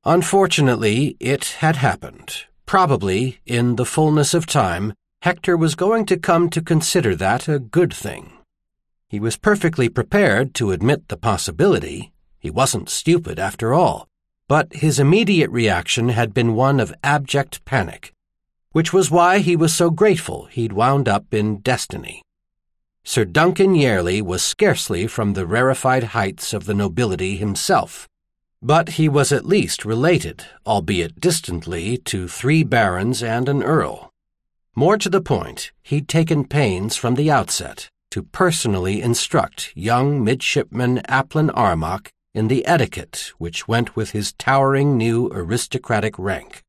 Unfortunately, it had happened. Probably, in the fullness of time, Hector was going to come to consider that a good thing. He was perfectly prepared to admit the possibility. He wasn't stupid after all. But his immediate reaction had been one of abject panic, which was why he was so grateful he'd wound up in Destiny. Sir Duncan Yarely was scarcely from the rarefied heights of the nobility himself, but he was at least related, albeit distantly, to 3 barons and an earl. More to the point, he'd taken pains from the outset to personally instruct young midshipman Applin Armagh in the etiquette which went with his towering new aristocratic rank.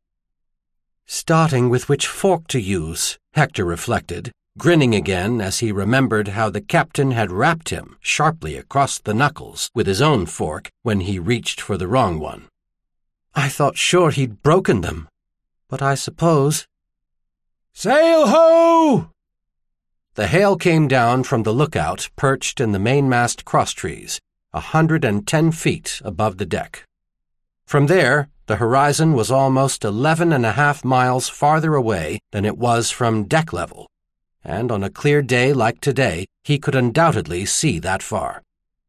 Starting with which fork to use, Hector reflected, grinning again as he remembered how the captain had rapped him sharply across the knuckles with his own fork when he reached for the wrong one. I thought sure he'd broken them, but I suppose... "Sail ho!" The hail came down from the lookout perched in the mainmast crosstrees, 110 feet above the deck. From there, the horizon was almost 11.5 miles farther away than it was from deck level, and on a clear day like today, he could undoubtedly see that far.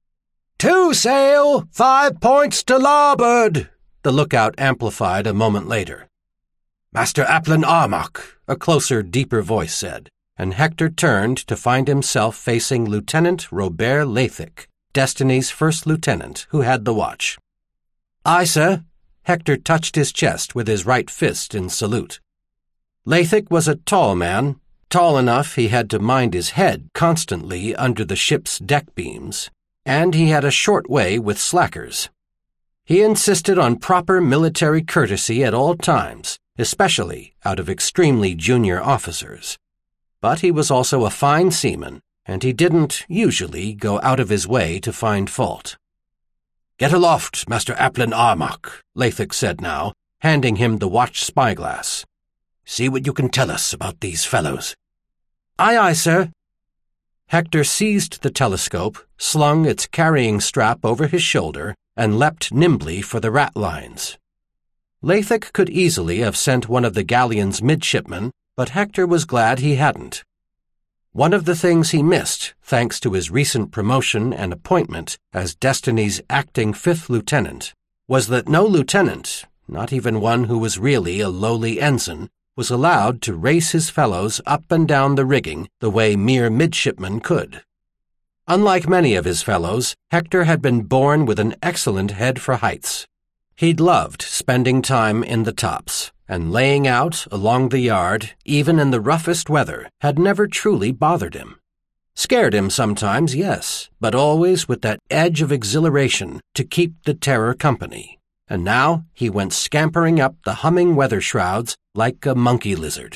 "Two sail, 5 points to larboard," the lookout amplified a moment later. "Master Applin Armagh," a closer, deeper voice said, and Hector turned to find himself facing Lieutenant Robert Lathick, Destiny's first lieutenant, who had the watch. "Aye, sir." Hector touched his chest with his right fist in salute. Lathick was a tall man, tall enough he had to mind his head constantly under the ship's deck beams, and he had a short way with slackers. He insisted on proper military courtesy at all times, especially out of extremely junior officers. But he was also a fine seaman, and he didn't usually go out of his way to find fault. "Get aloft, Master Applin Armagh," Lathick said now, handing him the watch spyglass. "See what you can tell us about these fellows." "Aye, aye, sir." Hector seized the telescope, slung its carrying strap over his shoulder, and leapt nimbly for the ratlines. Lathick could easily have sent one of the galleon's midshipmen, but Hector was glad he hadn't. One of the things he missed, thanks to his recent promotion and appointment as Destiny's acting 5th lieutenant, was that no lieutenant, not even one who was really a lowly ensign, was allowed to race his fellows up and down the rigging the way mere midshipmen could. Unlike many of his fellows, Hector had been born with an excellent head for heights. He'd loved spending time in the tops, and laying out along the yard, even in the roughest weather, had never truly bothered him. Scared him sometimes, yes, but always with that edge of exhilaration to keep the terror company. And now he went scampering up the humming weather shrouds like a monkey lizard.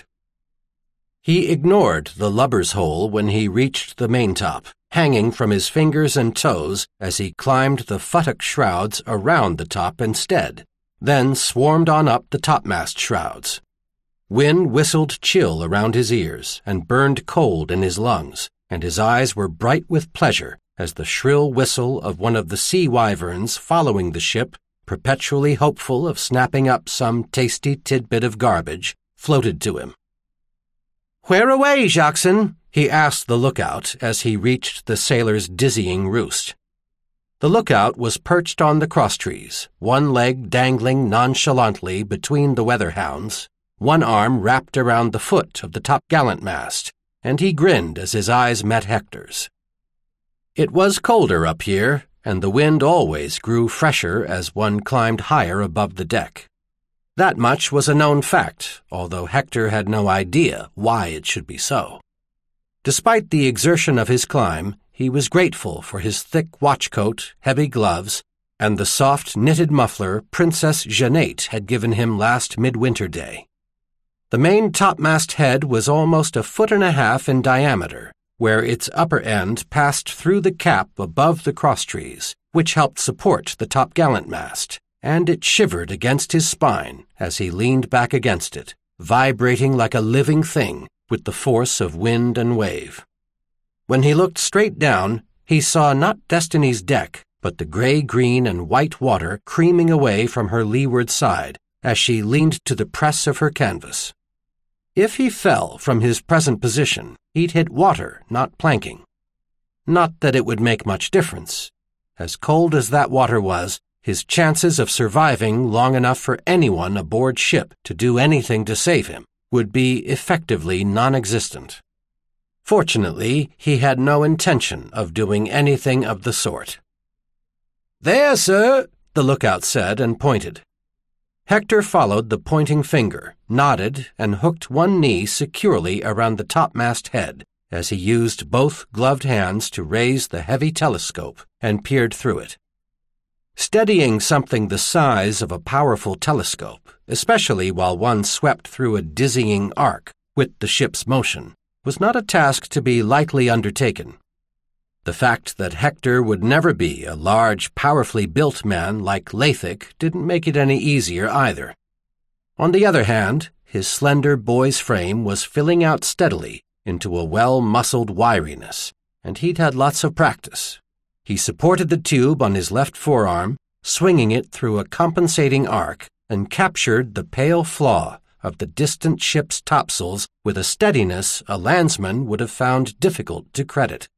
He ignored the lubber's hole when he reached the maintop, hanging from his fingers and toes as he climbed the futtock shrouds around the top instead, then swarmed on up the topmast shrouds. Wind whistled chill around his ears and burned cold in his lungs, and his eyes were bright with pleasure as the shrill whistle of one of the sea wyverns following the ship, perpetually hopeful of snapping up some tasty tidbit of garbage, floated to him. "Where away, Jackson?" he asked the lookout as he reached the sailor's dizzying roost. The lookout was perched on the crosstrees, one leg dangling nonchalantly between the weather hounds, one arm wrapped around the foot of the topgallant mast, and he grinned as his eyes met Hector's. It was colder up here, and the wind always grew fresher as one climbed higher above the deck. That much was a known fact, although Hector had no idea why it should be so. Despite the exertion of his climb, he was grateful for his thick watchcoat, heavy gloves, and the soft knitted muffler Princess Jeanette had given him last midwinter day. The main topmast head was almost 1.5 feet in diameter, where its upper end passed through the cap above the crosstrees, which helped support the topgallant mast, and it shivered against his spine as he leaned back against it, vibrating like a living thing with the force of wind and wave. When he looked straight down, he saw not Destiny's deck, but the gray, green, and white water creaming away from her leeward side as she leaned to the press of her canvas. If he fell from his present position, he'd hit water, not planking. Not that it would make much difference. As cold as that water was, his chances of surviving long enough for anyone aboard ship to do anything to save him would be effectively non-existent. Fortunately, he had no intention of doing anything of the sort. "There, sir," the lookout said and pointed. Hector followed the pointing finger, nodded, and hooked one knee securely around the topmast head as he used both gloved hands to raise the heavy telescope and peered through it. Steadying something the size of a powerful telescope, especially while one swept through a dizzying arc with the ship's motion, was not a task to be lightly undertaken. The fact that Hector would never be a large, powerfully built man like Lathic didn't make it any easier either. On the other hand, his slender boy's frame was filling out steadily into a well-muscled wiriness, and he'd had lots of practice. He supported the tube on his left forearm, swinging it through a compensating arc, and captured the pale flaw of the distant ship's topsails with a steadiness a landsman would have found difficult to credit.